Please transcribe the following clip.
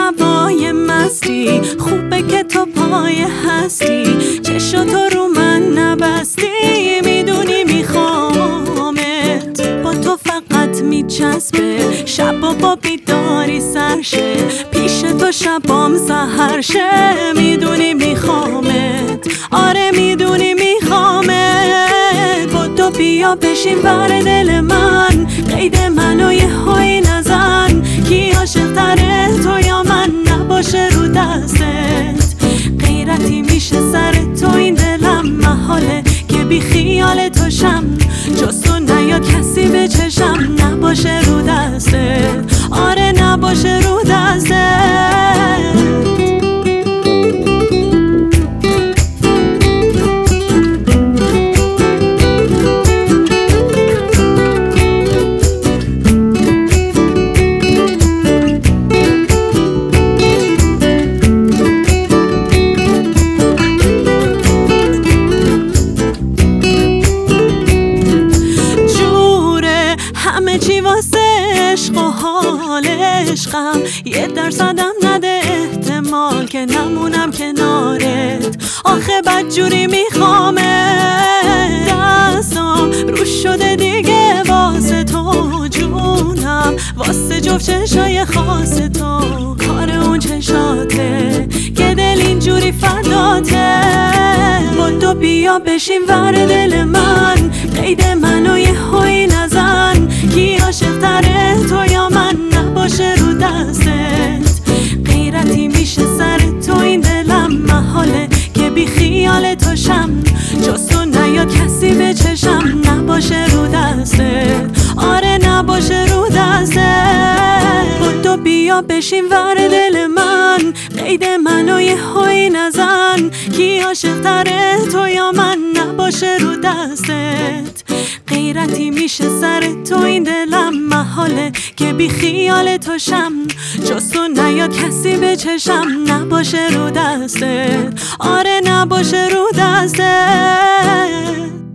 هوای مستی، خوبه که تو پای هستی، چشم تو رو من نبستی، میدونی میخوامت، با تو فقط میچسبه، شبا با بیداری سرشه، پیش تو شبام سحر شه، میدونی میخوامت، آره میدونی میخوامت، با تو بیا بشین ور دل من، قید منو یه هایی نزن، کی عاشق تره تو یا من، نباشه رو دستت، غیرتی میشه سر تو این دلم، محاله که بی خیال تو شم، جز تو نیاد کسی به چشم، نباشه رو دستت، آره نباشه رو دستت. همه چی واسه عشق و حال عشقم، 1% نده احتمال که نمونم کنارت، آخه بدجوری میخوامت، دستم روش شده دیگه واسه تو جونم، واسه جفت چشای خاص تو، کار اون چشاته که دل اینجوری فداته، با تو بیا بشین ور دل من، قید منو یه هایی نزن، کی عاشق تره تو یا من، نباشه رو دستت، غیرتی میشه سر تو این دلم، محاله که بی خیال تو شم، جز تو نیاد کسی به چشم، نباشه رو دستت، آره نباشه رو دستت، با تو بیا بشین ور دل من، قید منو یه هایی نزن، کی عاشق تره تو یا من، نباشه رو دستت، غیرتی میشه سر تو این دلم، محاله که بی خیال تو شم، جز تو نیاد کسی به چشم، نباشه رو دستت، آره نباشه رو دستت.